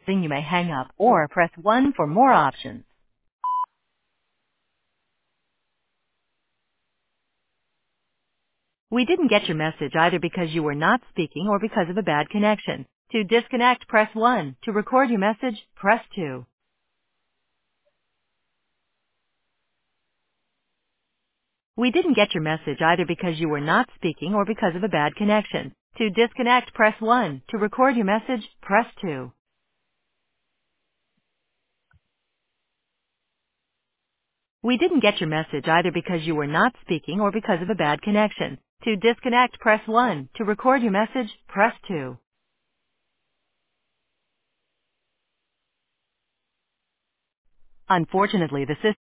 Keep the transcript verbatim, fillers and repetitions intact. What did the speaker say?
Then you may hang up or press one for more options. We didn't get your message either because you were not speaking or because of a bad connection. To disconnect, press one. To record your message, press two. We didn't get your message either because you were not speaking or because of a bad connection. To disconnect, press one. To record your message, press two. We didn't get your message either because you were not speaking or because of a bad connection. To disconnect, press one. To record your message, press two. Unfortunately, the system